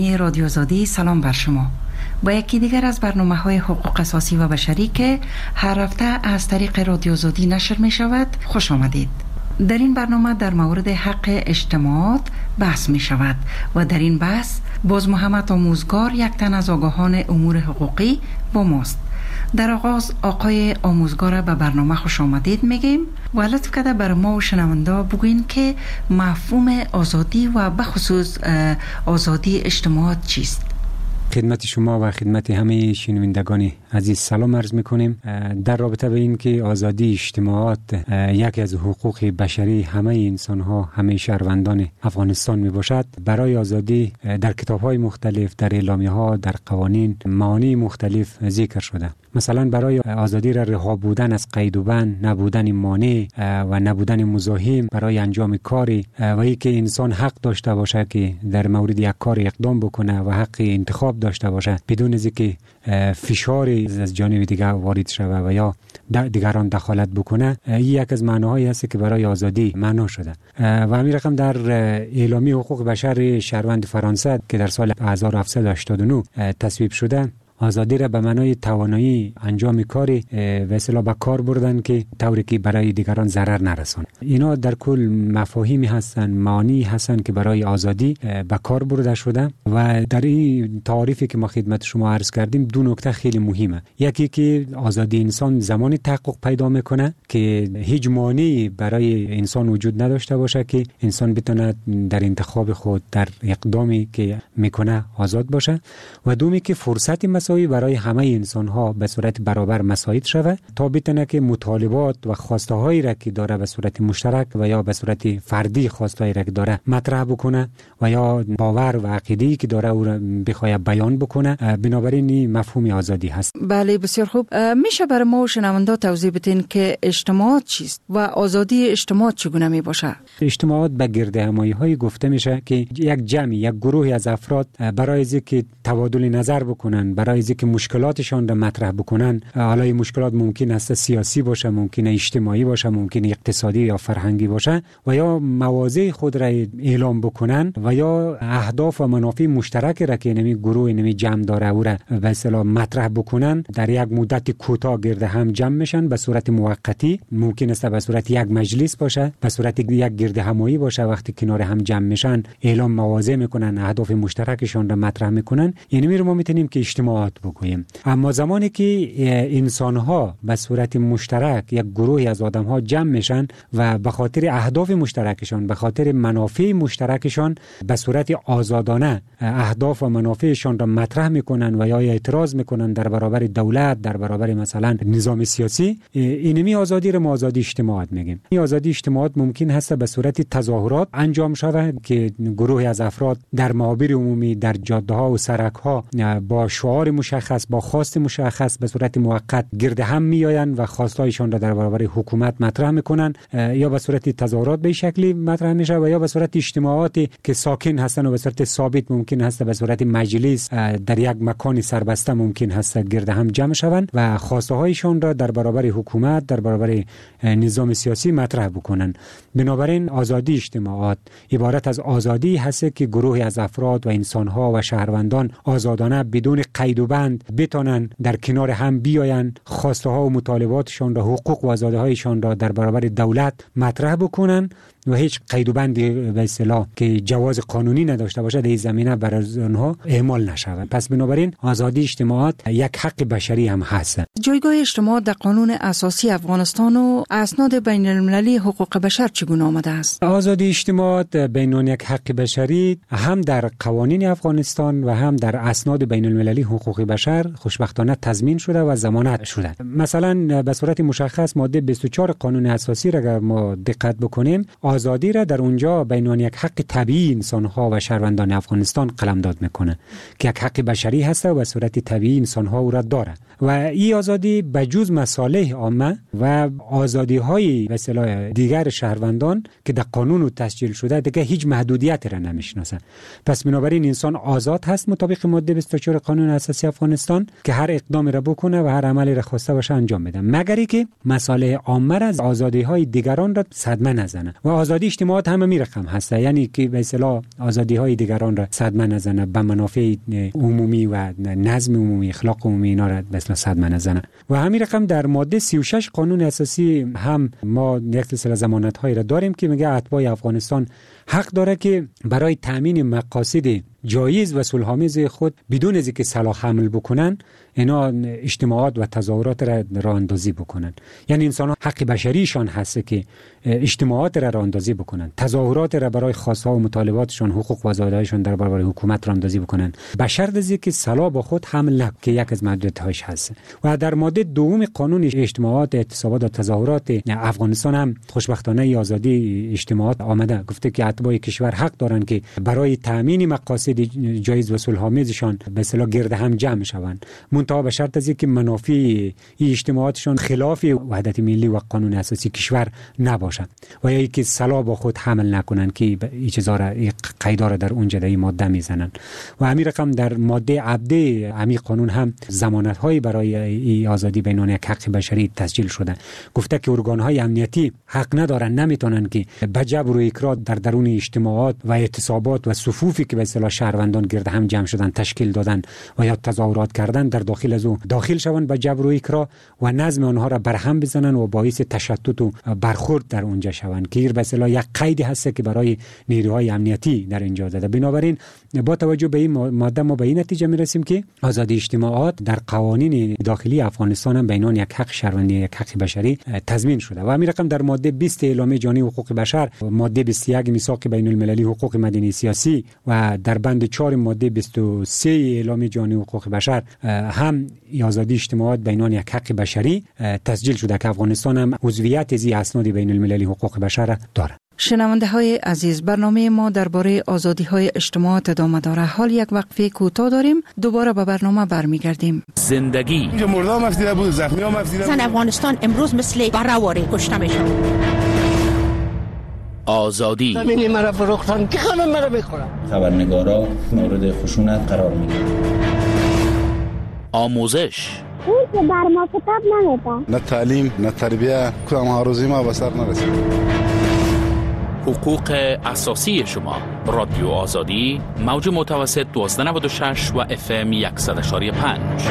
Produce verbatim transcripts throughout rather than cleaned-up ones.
رادیو آزادی، سلام بر شما. با یکی دیگر از برنامه‌های حقوق اساسی و بشری که هر هفته از طریق رادیو آزادی نشر می شود خوش آمدید. در این برنامه در مورد حق اجتماعات بحث می شود و در این بحث باز محمد آموزگار، یک تن از آگاهان امور حقوقی، با ماست. در آغاز آقای آموزگار به برنامه خوش آمدید میگیم و لطف کرده بر ما و شنونده بگوین که مفهوم آزادی و بخصوص آزادی اجتماعات چیست؟ خدمت شما و خدمت همه شنوندگان عزیز سلام عرض میکنیم. در رابطه به این که آزادی اجتماعات یکی از حقوق بشری همه انسان ها، همه شهروندان افغانستان می باشد، برای آزادی در کتاب های مختلف، در اعلامیه ها، در قوانین معانی مختلف ذکر شده. مثلا برای آزادی را رها بودن از قید و بند، نبودن مانع و نبودن مزاحم برای انجام کاری و اینکه انسان حق داشته باشه که در مورد یک کار اقدام بکنه و حق انتخاب داشته باشه بدون از اینکه فشار از جانب دیگر وارد شود و یا دیگران دخالت بکنه. این یک از معناهایی است که برای آزادی معنا شده و همین رقم در اعلامیه حقوق بشر شهروند فرانسه که در سال هزار و هفتصد و هشتاد و نه تصویب شده، آزادی را به معنای توانایی انجام کاری و اصطلاح به کار بردن که طوری که برای دیگران ضرر نرسونه. اینا در کل مفاهیمی هستن، معانی هستن که برای آزادی به کار برده شده و در این تعریفی که ما خدمت شما عرض کردیم دو نکته خیلی مهمه. یکی که آزادی انسان زمانی تحقق پیدا میکنه که هیچ مانعی برای انسان وجود نداشته باشه که انسان بتونه در انتخاب خود، در اقدامی که میکنه آزاد باشه، و دومی که فرصت برای همه انسان ها به صورت برابر مساعد شود تا بتونه که مطالبات و خواسته هایی را که داره به صورت مشترک و یا به صورت فردی خواسته هایی را که داره مطرح بکنه و یا باور و عقیده‌ای که داره او را بخواد بیان بکنه. بنابراین این مفهوم آزادی هست. بله، بسیار خوب. میشه برای ما و شنونده توضیح بدین که اجتماعات چیست و آزادی اجتماعات چگونه می باشه؟ اجتماعات به گرد همایی های گفته میشه که یک جمعی، یک گروهی از افراد برای اینکه تبادل نظر بکنن، برای که مشکلاتشان را مطرح بکنن، حالا این مشکلات ممکن است سیاسی باشه، ممکن است اجتماعی باشه، ممکن است اقتصادی یا فرهنگی باشه، و یا مواضع خود را اعلام بکنن و یا اهداف و منافع مشترک را که نمی گروه نمی جمع داره او را به اصطلاح مطرح بکنن، در یک مدت کوتاه گرد هم جمع میشن به صورت موقتی. ممکن است به صورت یک مجلس باشه، به صورت یک گرد همایی باشه. وقتی کنار هم جمع میشن اعلام مواضع میکنن، اهداف مشترکشان را مطرح میکنن. یعنی میره ما میتونیم که اجتماعات بگوییم. اما زمانی که انسان ها به صورت مشترک، یک گروهی از آدم ها جمع میشن و به خاطر اهداف مشترکشان، به خاطر منافع مشترکشان به صورت آزادانه اهداف و منافعشان را مطرح میکنن و یا اعتراض میکنن در برابر دولت، در برابر مثلا نظام سیاسی، اینمی آزادی را ما آزادی اجتماعات میگیم. این آزادی اجتماعات ممکن هست به صورت تظاهرات انجام شود که گروهی از افراد در محاور عمومی، در جاده ها و سرک ها با شعار مشخص، با خواست مشخص به صورت موقت گرد هم میآیند و خواستایشان را در برابر حکومت مطرح میکنن، یا به صورت تظاهرات به شکلی مطرح میشه و یا به صورت اجتماعاتی که ساکن هستن و به صورت ثابت ممکن هست به صورت مجلس در یک مکان سربسته ممکن هست گرد هم جمع شوند و خواسته هایشان را در برابر حکومت، در برابر نظام سیاسی مطرح بکنن. بنابراین آزادی اجتماعات عبارت از آزادی هست که گروهی از افراد و انسان ها و شهروندان آزادانه بدون قید و بند بتونن در کنار هم بیاین، خواسته ها و مطالباتشان را، حقوق و آزادی هایشان را در برابر دولت مطرح بکنن و هیچ قید و بندی به اصطلاح که جواز قانونی نداشته باشه در این زمینه برای آنها اعمال نشود. پس بنابراین آزادی اجتماعات یک حق بشری هم هست. جایگاه اجتماعات در قانون اساسی افغانستان و اسناد بین المللی حقوق بشر چگونه آمده است؟ آزادی اجتماعات بین یک حق بشری هم در قوانین افغانستان و هم در اسناد بین المللی حقوق بشر خوشبختانه تضمین شده و ضمانت شده. مثلا به صورت مشخص ماده بیست و چهار قانون اساسی را اگر ما دقت بکنیم، آزادی را در اونجا بین یک حق طبیعی انسان‌ها و شهروندان افغانستان قلمداد میکنه که یک حق بشری هست و به صورت طبیعی انسان‌ها او را داره و این آزادی به جز مصالح عامه و آزادی‌های به اصطلاح دیگر شهروندان که در قانون تسجیل شده دیگه هیچ محدودیتی را نمیشناسه. پس بنابراین انسان آزاد هست مطابق ماده بیست و چهار قانون اساسی افغانستان که هر اقدامی را بکنه و هر عملی را خواسته باشه انجام بده، مگر اینکه مصالح عامه را از آزادی‌های دیگران را صدمه نزنه. و آزادی اجتماعات هم می رقم هست، یعنی که به اصطلاح آزادی های دیگران را صدمه نزنه، به منافع عمومی و نظم عمومی، اخلاق عمومی اینا را به اصطلاح صدمه نزنه. و همین رقم در ماده سی و شش قانون اساسی هم ما یک سلسله ضمانت های را داریم که میگه اتباع افغانستان حق داره که برای تامین مقاصد جایز و صلح‌آمیز خود بدون از اینکه سلاح حمل بکنن اینا اجتماعات و تظاهرات را راه اندازی بکنن. یعنی انسان ها حق بشریشان هست که اجتماعات را راه اندازی بکنن، تظاهرات را برای خواست‌ها و مطالباتشان، حقوق و آزادی‌هایشان در برابر حکومت راه اندازی بکنن، به شرط از اینکه سلاح با خود حمل نکنند که یک از محدودیت‌هاش هست. و در ماده دوم قانون اجتماعات، اعتصابات و تظاهرات افغانستان هم خوشبختانه آزادی اجتماعات آمده، گفته که اتباع کشور حق دارند که برای تامین مقاصد جایز و صلح‌آمیزشان به اصطلاح گرد هم جمع شوند، منتها به شرط از اینکه منافع این اجتماعاتشان خلاف وحدت ملی و قانون اساسی کشور نباشد و یا اینکه سلاح با خود حمل نکنند که این چیزا را قیدا را در اونجا در این ماده میزنن. و همین رقم در ماده عبده همین قانون هم ضمانت های برای این آزادی بینان یک حق بشری تسجیل شده، گفته که ارگان های امنیتی حق ندارن، نمیتونن که به جبر و اکراه در درون اجتماعات و اعتصابات و صفوفی که به اصطلاح شهروندان گرد هم جمع شدن تشکیل دادن و یا تظاهرات کردن در داخل از او داخل شوند به جبر و اکراه و نظم آنها را برهم بزنن و باعث تشتت و برخورد در اونجا شوند که به اصطلاح یک قیدی هست که برای نیروهای امنیتی در اینجا زده. بنابراین با توجه به این ماده ما به این نتیجه میرسیم که آزادی اجتماعات در قوانین داخلی افغانستان هم بینان یک حق شهروندی، یک حق بشری تضمین شده. و همین رقم در ماده بیست اعلامیه جهانی حقوق بشر، ماده بیست و یک میثاق بین المللی حقوق مدنی سیاسی و در بند چهار ماده بیست و سه اعلامیه جهانی حقوق بشر هم آزادی اجتماعات بینان یک حق بشری تسجیل شده که افغانستان هم عضویت از اسناد بین المللی حقوق بشر دارد. شنونده های عزیز، برنامه ما درباره آزادی های اجتماعات ادامه داره. حال یک وقفه کوتاه داریم، دوباره به برنامه برمیگردیم. زندگی اینجا مردم مفدیده بود، زخمی ها مفدیده بود. زن افغانستان امروز مثل برهواره کشته میشه. آزادی زمینی مرا فروختن که خانم مرا بخورم. خبرنگارا مورد خشونت قرار میگیرن. آموزش اون که بر ما کتاب نمیده، نه تعلیم نه تربیه، کدام هاروزی ما به سر نرسید. حقوق اساسی شما. رادیو آزادی، موج متوسط دوازده نود و شش و اف ام صد و یک و پنج.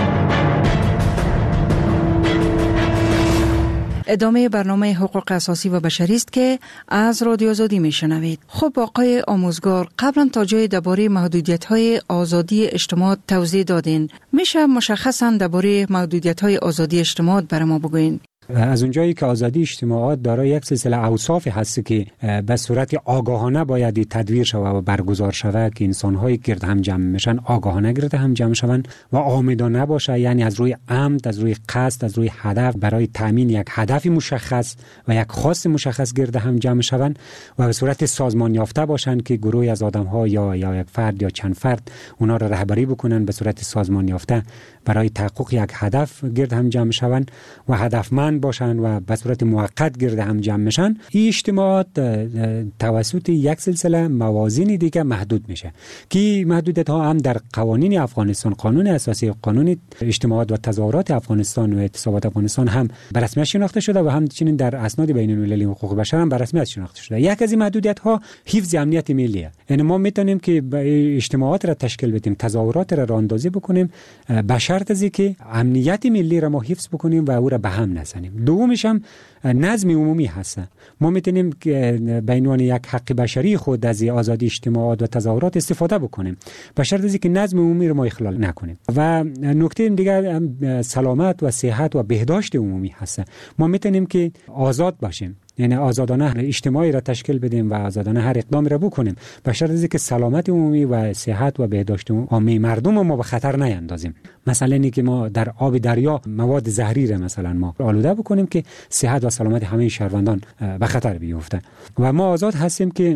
ادامه برنامه حقوق اساسی و بشری است که از رادیو آزادی میشنوید. خب آقای آموزگار، قبلا تا جای درباره محدودیت‌های آزادی اجتماعات توضیح دادین، میشه مشخصاً درباره محدودیت‌های آزادی اجتماعات برای ما بگوین؟ از اونجایی که آزادی اجتماعات دارای یک سلسله اوصاف هست که به صورت آگاهانه باید تدویر شود و برگزار شود که انسان‌های گرد هم جمع میشن آگاهانه گرد هم جمع شوند و عامدانه باشه، یعنی از روی عمد، از روی قصد، از روی هدف برای تامین یک هدف مشخص و یک خواست مشخص گرد هم جمع شوند و به صورت سازمان یافته باشند که گروهی از آدم‌ها یا یا یک فرد یا چند فرد اونا را رهبری بکنن به صورت سازمان یافته برای تحقق یک هدف گرد هم جمع شوند و هدفمند باشن و به صورت موقت گرد هم جمع میشن. این اجتماعات توسط یک سلسله موازین دیگه محدود میشه که محدودیت ها هم در قوانین افغانستان، قانون اساسی، قانون اجتماعات و تظاهرات افغانستان و اعتصابات افغانستان هم به رسمیت شناخته شده و همچنین در اسناد بین المللی حقوق بشر هم به رسمیت شناخته شده. یک از این محدودیت ها حفظ امنیت ملیه، یعنی ما میتونیم که اجتماعات را تشکیل بدیم، تظاهرات را راهاندازی بکنیم به شرط از اینکه امنیت ملی را ما حفظ بکنیم و او را به هم نزنیم. دومش هم نظم عمومی هست. ما میتونیم بینان یک حق بشری خود از آزادی اجتماعات و تظاهرات استفاده بکنیم به شرط از اینکه نظم عمومی رو ما اخلال نکنیم. و نکته دیگر سلامت و صحت و بهداشت عمومی هست. ما میتونیم که آزاد باشیم، یعنی آزادانه اجتماعی را تشکیل بدیم و آزادانه هر اقدامی را بکنیم به شرط از اینکه سلامت عمومی و صحت و بهداشت عمومی مردم ما به خطر نیندازیم. مثلا اینکه ما در آب دریا مواد زهری را مثلا ما آلوده بکنیم که صحت و سلامت همه شهروندان به خطر بیفته. و ما آزاد هستیم که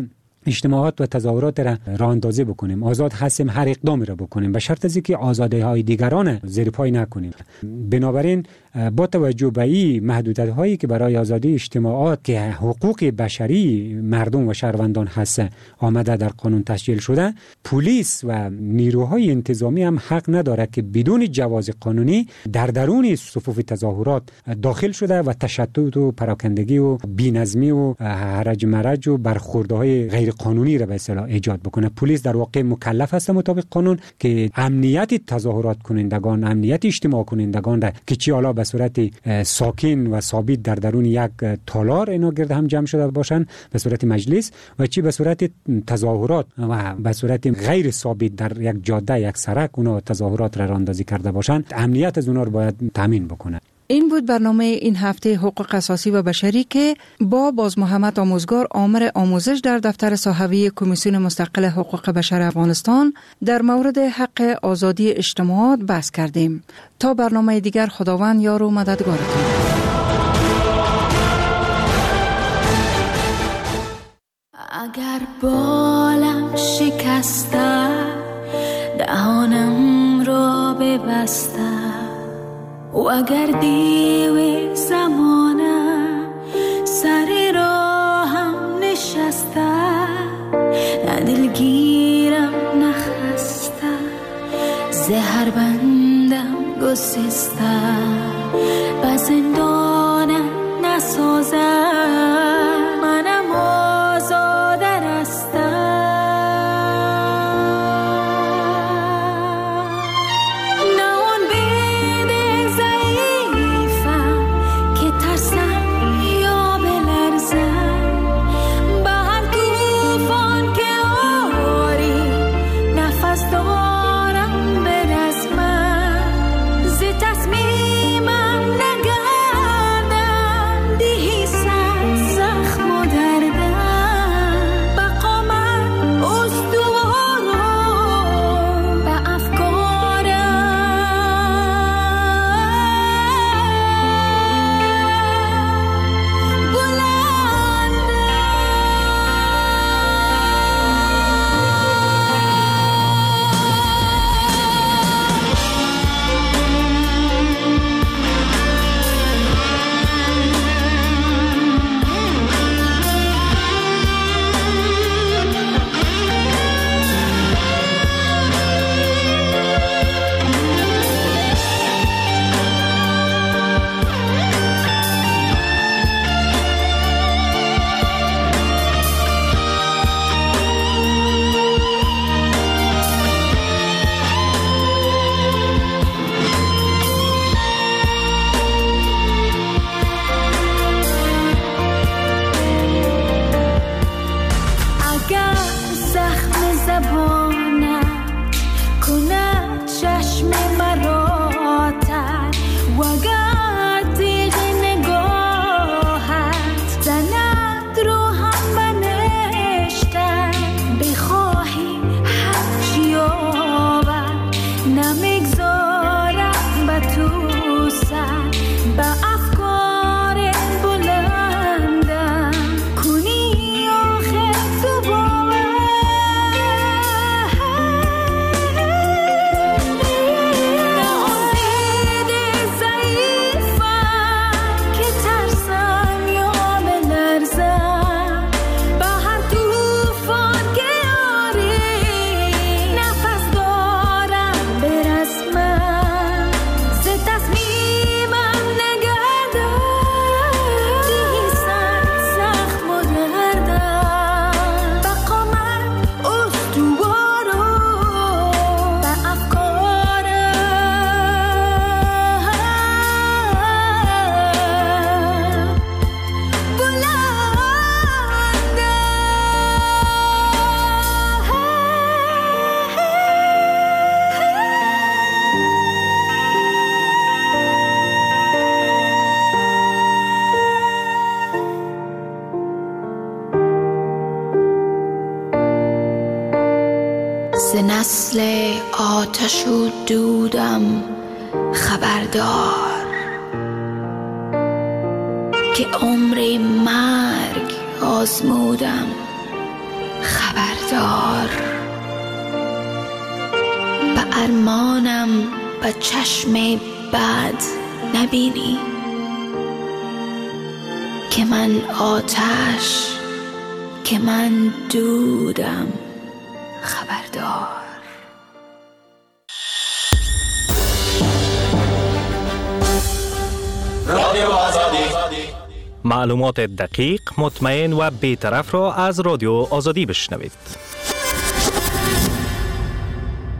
اجتماعات و تظاهرات را راه اندازی بکنیم، آزاد هستیم هر اقدامی را بکنیم به شرط از اینکه آزادی های دیگران زیر پای نکنیم. بنابراین با توجه به این محدودیت هایی که برای آزادی اجتماعات که حقوق بشری مردم و شهروندان هست آمده در قانون تسجیل شده، پلیس و نیروهای انتظامی هم حق نداره که بدون جواز قانونی در درون صفوف تظاهرات داخل شده و تشتت و پراکندگی و بی‌نظمی و هرج مرج و برخوردهای غیر قانونی را به اصطلاح ایجاد بکنه. پلیس در واقع مکلف است مطابق قانون که امنیت تظاهرات کنندگان، امنیت اجتماع کنندگان را که چی حالا به صورت ساکن و ثابت در درون یک تالار اینا گرد هم جمع شده باشن به صورت مجلس و چی به صورت تظاهرات و به صورت غیر ثابت در یک جاده یک سرک اونا تظاهرات را راندازی کرده باشند، امنیت از اونا رو باید تامین بکنه. این بود برنامه این هفته حقوق اساسی و بشری که با باز محمد آموزگار آمر آموزش در دفتر صاحبی کمیسیون مستقل حقوق بشر افغانستان در مورد حق آزادی اجتماعات بحث کردیم. تا برنامه دیگر خداوند یار و مددگارتون. اگر بالم شکسته دهانم را ببسته و اگر دیو زمانه سر راهم نشسته نه دلگیرم نخسته زهر بندم گسسته به زندانم نسازه منم آزاده رسته ز نسل آتش و دودم خبردار که عمر مرگ آزمودم خبردار. به ارمانم به چشم بد نبینی که من آتش، که من دودم. خبردار. رادیو آزادی، معلومات دقیق، مطمئن و بی‌طرف را از رادیو آزادی بشنوید.